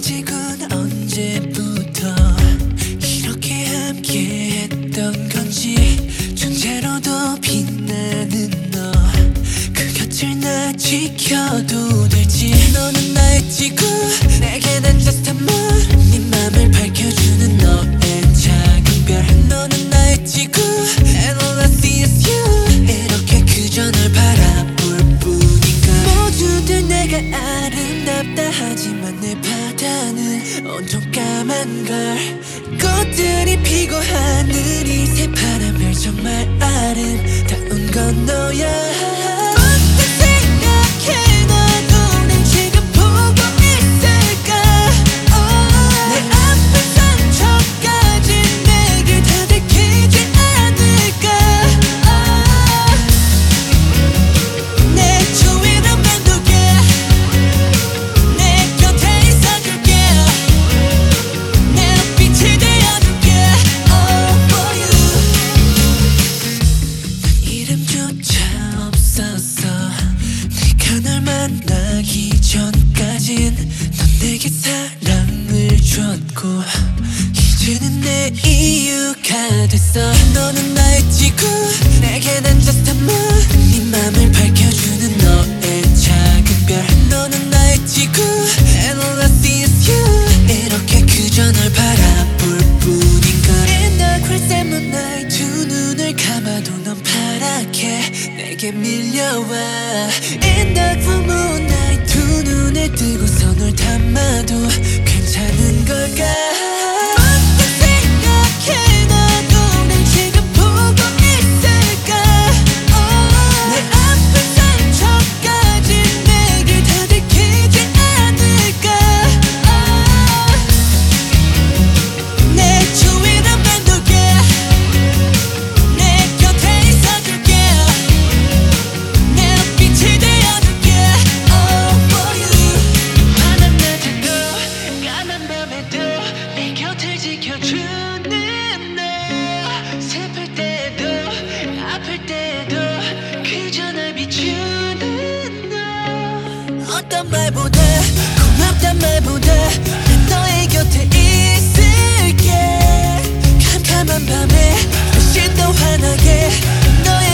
아직은 언제부터 이렇게 함께 했던 건지 존재로도 빛나는 너 그 곁을 나 지켜도 될지 너는 나의 지구 내게 난 just a moon 네 맘을 밝혀주는 너의 작은 별 너는 나의 지구 and all I see is you 이렇게 그저 널 바라볼 뿐인가 모두들 내가 아름답다 하지만 내 바다는 온통 까만 걸 꽃들이 피고 하늘이 새파란 별 정말 아름다운 건 너야 만나기 전까진 넌 내게 사랑을 줬고 이제는 내 이유가 됐어 너는 나의 지구 내게 난 just a moon 네 맘을 밝혀주는 너의 작은 별 너는 나의 지구 and all I see is you 이렇게 그저 널 바라볼 뿐인가 In the crimson moonlight 두 눈을 감아도 넌 파랗게 내게 밀려와 In the full moonlight 두 눈을 뜨고서 널 담아도 괜찮은 걸까 지켜주는 너 슬플 때도 아플 때도 그저 날 비추는 너 어떤 말보다 고맙단 말보다 난 너의 곁에 있을게 캄캄한 밤에 훨씬 더 환하게 너의